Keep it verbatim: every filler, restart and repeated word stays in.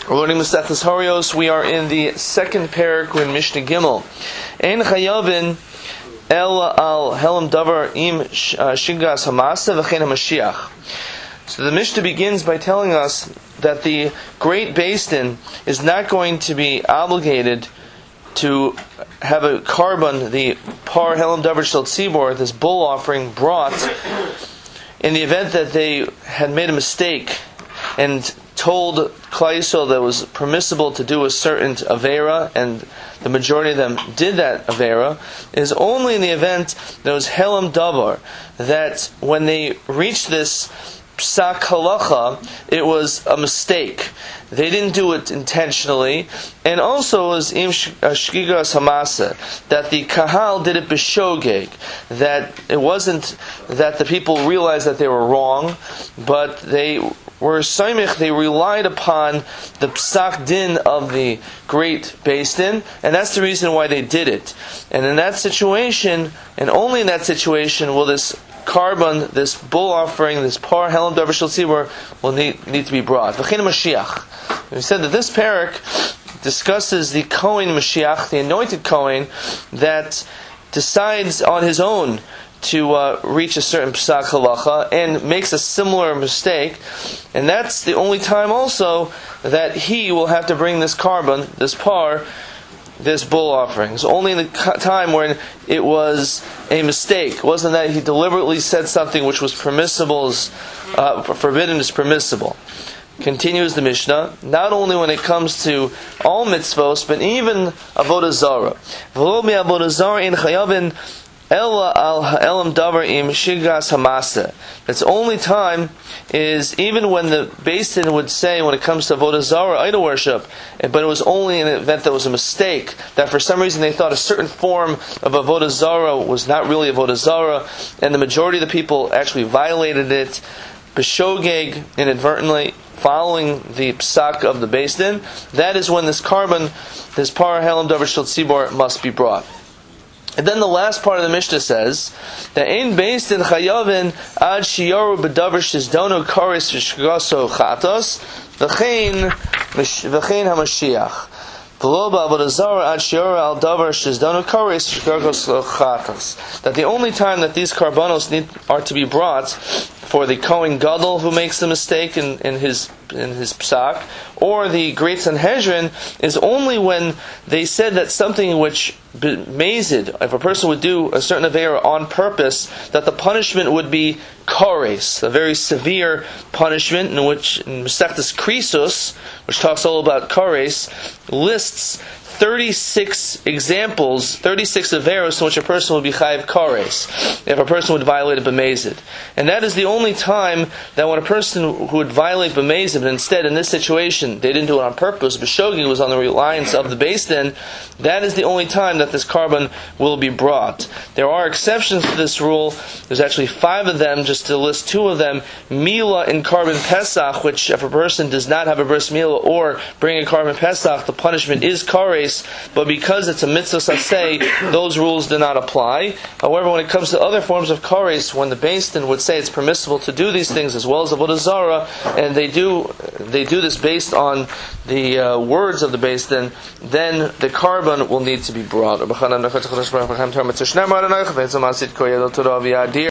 We're learning Masechtas Harios. We are in the second parak in Mishnah Gimel. Ein chayavin el al helam davar im shingas hamasa v'chein hamashiach. So the Mishnah begins by telling us that the Great Beis Din is not going to be obligated to have a carbon, the par helam davar shel tzibor, this bull offering, brought in the event that they had made a mistake and told Klal Yisrael that it was permissible to do a certain Avera, and the majority of them did that Avera, is only in the event that it was Helam Davar, that when they reached this Psak Halacha, it was a mistake. They didn't do it intentionally, and also it was Im Shgigas Hamasa, that the Kahal did it b'shogeg, that it wasn't that the people realized that they were wrong, but they were Saimich, they relied upon the Psak Din of the Great Beis Din, and that's the reason why they did it. And in that situation, and only in that situation, will this carbon, this bull offering, this par helam davar shel tzibor, will need, need to be brought. V'chein Mashiach. We said that this parak discusses the Kohen Mashiach, the anointed Kohen, that decides on his own to uh, reach a certain psak halacha and makes a similar mistake, and that's the only time also that he will have to bring this carbon, this par, this bull offering. It's only in the time when it was a mistake. It wasn't that he deliberately said something which was permissible, as, uh, forbidden is permissible. Continues the Mishnah, not only when it comes to all mitzvos, but even avodah zarah. V'lo mi avodah zarah in chayavin ella al ha'elam davar im shigas hamasa. Its only time is even when the Beis Din would say, when it comes to avodah zarah, idol worship, but it was only in an event that was a mistake, that for some reason they thought a certain form of avodah zarah was not really avodah zarah, and the majority of the people actually violated it b'shogeg, inadvertently, following the psak of the Beis Din. That is when this carbon, this par helam davar shel tzibor, must be brought. And then the last part of the Mishnah says that ein Beis Din chayavin ad shiyaru b'davar shizdono kares v'shgaso chatos v'chein v'chein hamashiach v'lo ba'avodah zarah ad shiyaru al davar shizdono kares v'shgaso chatos. That the only time that these carbonos need are to be brought for the Kohen Gadol who makes the mistake in, in his in his psak, or the Great Sanhedrin, is only when they said that something which mazid, if a person would do a certain avera on purpose, that the punishment would be kares, a very severe punishment, in which in Masechtas Krisos, which talks all about kares, lists thirty-six examples, thirty-six averos in which a person would be chayiv kares, if a person would violate a b'mezid. And that is the only time that when a person who would violate b'mezid, but instead in this situation they didn't do it on purpose, b'shogeg was on the reliance of the Beis Din, that is the only time that this carbon will be brought. There are exceptions to this rule. There's actually five of them, just to list two of them. Mila in carbon Pesach, which if a person does not have a bris milah or bring a carbon Pesach, the punishment is kares. But because it's a mitzvah saseh, those rules do not apply. However, when it comes to other forms of kares, when the Beis Din would say it's permissible to do these things as well as avodah zarah, and they do they do this based on the uh, words of the Beis Din, then the carbon will need to be brought.